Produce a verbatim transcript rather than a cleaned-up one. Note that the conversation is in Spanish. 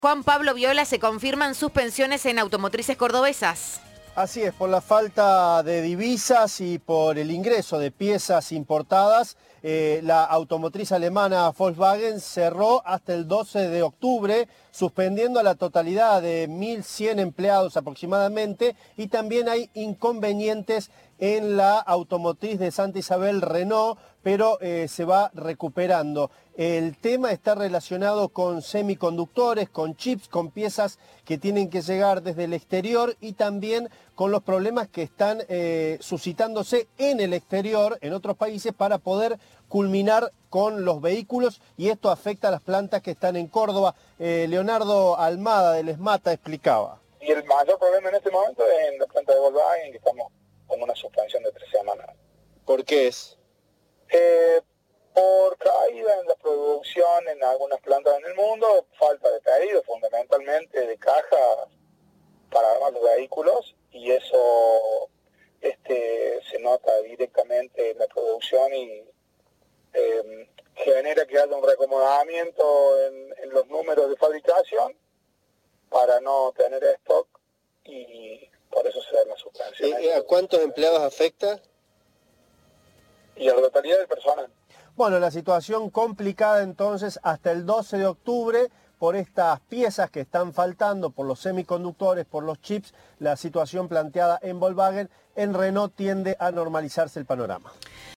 Juan Pablo Viola, se confirman suspensiones en automotrices cordobesas. Así es, por la falta de divisas y por el ingreso de piezas importadas, eh, la automotriz alemana Volkswagen cerró hasta el doce de octubre, suspendiendo a la totalidad de mil cien empleados aproximadamente, y también hay inconvenientes en la automotriz de Santa Isabel Renault, pero eh, se va recuperando. El tema está relacionado con semiconductores, con chips, con piezas que tienen que llegar desde el exterior y también con los problemas que están eh, suscitándose en el exterior, en otros países, para poder culminar con los vehículos, y esto afecta a las plantas que están en Córdoba. Eh, Leonardo Almada del ESMATA explicaba. Y el mayor problema en este momento es en la planta de Volkswagen, que estamos con una suspensión de tres semanas. ¿Por qué es? Eh, por caída en la producción en algunas plantas en el mundo, falta de pedido fundamentalmente de cajas para armar los vehículos, y eso este, se nota directamente en la producción y eh, genera que haya un reacomodamiento en, en los números de fabricación para no tener stock, y por eso se da la suspensión. ¿Y a cuántos empleados afecta? Y a la totalidad del personal. Bueno, la situación complicada entonces hasta el doce de octubre por estas piezas que están faltando, por los semiconductores, por los chips. La situación planteada en Volkswagen. En Renault tiende a normalizarse el panorama.